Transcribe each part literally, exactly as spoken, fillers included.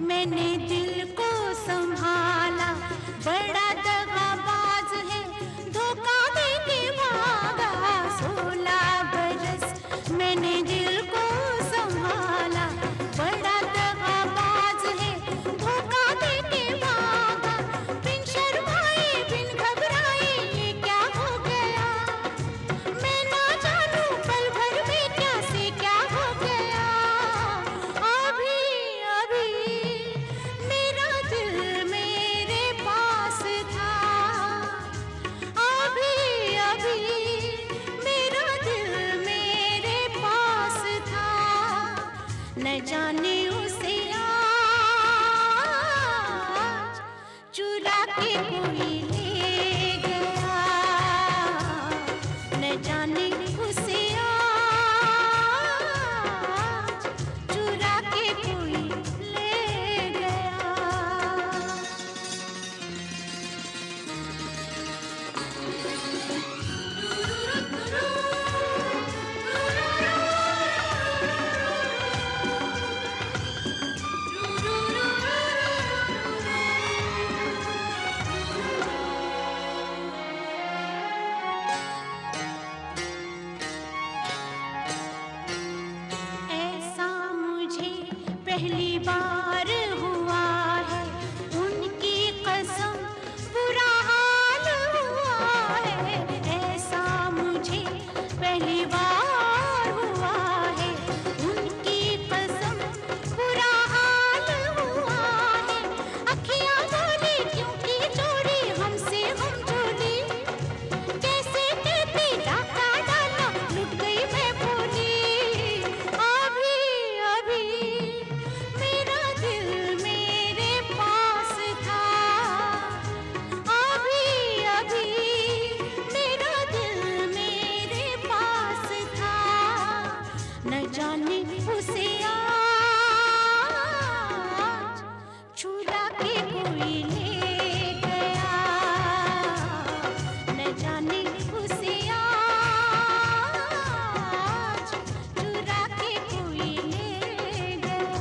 मैंने दिल को संभाला, बड़ा दगाबाज है, धोखा दे के भागा। सोलह बरस मैंने दिल को संभाला, बड़ा दगाबाज है, धोखा दे के भागा। बिन शर्माए बिन घबराए ये क्या हो गया, मैं ना जानूं पल भर में क्या से क्या हो गया। अभी अभी मेरा दिल मेरे पास था, अभी अभी मेरा दिल मेरे पास था। न जाने उसे आज चुरा के कोई ले गया, न जाने उसे आज चुरा के कोई ले गया। ऐसा मुझे पहली बार हुआ है, उनकी कसम बुरा हाल हुआ है। ऐसा मुझे पहली बार हुआ है, उनकी कसम बुरा हाल हुआ है। अखियाँ बोली क्योंकि जोड़ी हमसे हम जोड़ी, कैसे कहती डाका डाला लुट गई मैं भोली। अभी अभी मेरा दिल मेरे पास था, अभी अभी मेरा दिल मेरे पास था। न जाने उसे आज चुरा के कोई ले गया, न जाने उसे आज चुरा के कोई ले गया।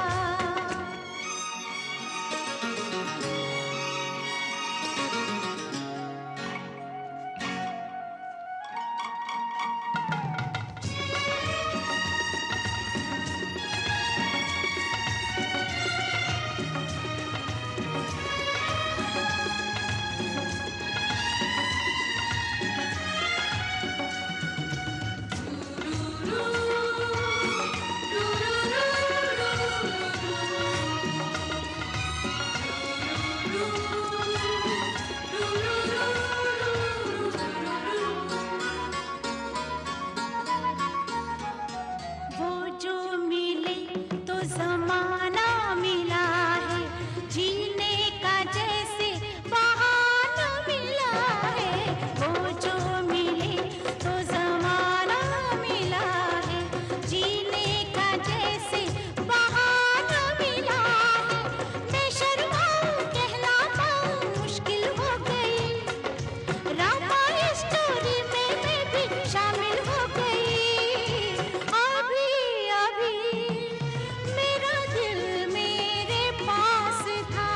वो जो मिले तो ज़माना मिला है, जीने का जैसे बहाना मिला है। वो जो मिले तो ज़माना मिला है, जीने का जैसे बहाना मिला है। मैं शर्माऊं कहना पाऊं मुश्किल हो गई, रामा स्टोरी में मैं भी शामिल हो गई। अभी अभी मेरा दिल मेरे पास था,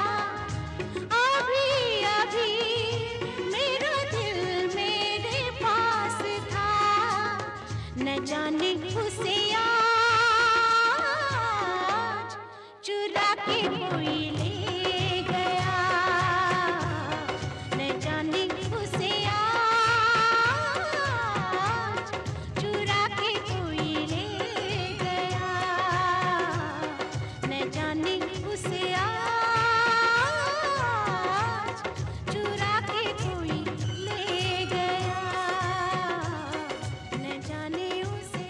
अभी अभी मेरा दिल मेरे पास था। न जाने उसे आज चुरा के कोई ले गया, न जाने उसे आज चुरा के कोई ले गया, न जाने उसे आज चुरा के कोई ले गया, न जाने उसे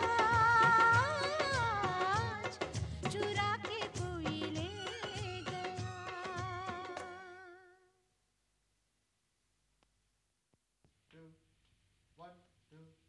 आज चुरा के कोई ले गया। Two, one, two.